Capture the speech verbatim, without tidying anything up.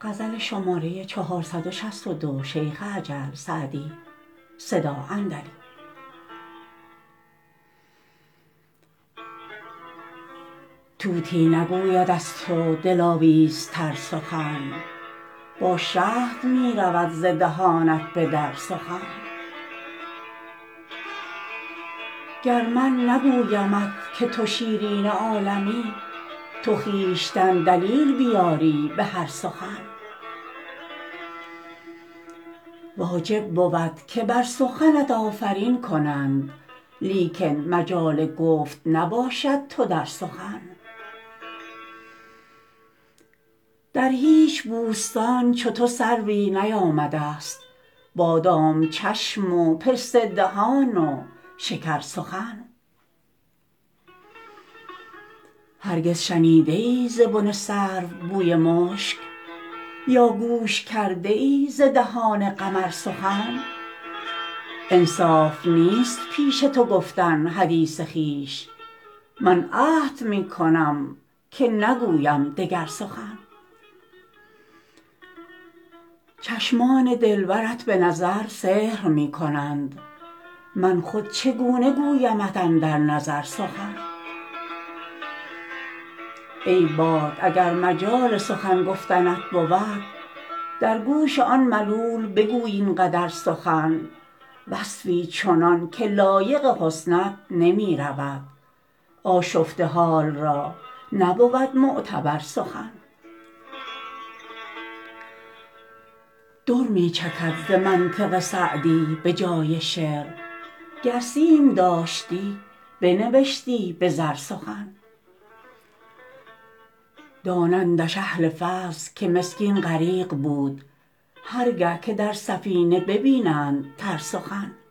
طوطی نگوید از تو دلاویزتر سخن با شهد می رود ز دهانت به در سخن گر من نگویمت که تو شیرین عالمی تو خویشتن دلیل بیاری به هر سخن واجب بود که بر سخنت آفرین کنند لیکن مجال گفت نباشد تو در سخن در هیچ بوستان چو تو سروی نیامده ست بادام چشم و پسته دهان و شکر سخن هرگز شنیده ای ز بن سرو بوی مشک یا گوش کرده ای ز دهان قمر سخن انصاف نیست پیش تو گفتن حدیث خویش من عهد می کنم که نگویم دگر سخن چشمان دلبرت به نظر سحر می کنند من خود چگونه گویمت اندر نظر سخن ای باد اگر مجال سخن گفتنت بود در گوش آن ملول بگوی این قدر سخن وصفی چنان که لایق حسنت نمی رود آشفته حال را نبود معتبر سخن در می چکد ز منطق سعدی به جای شعر گر سیم داشتی بنوشتی به زر سخن دانندش اهل فضل که مسکین غریق بود هر گه که در سفینه ببینند تر سخن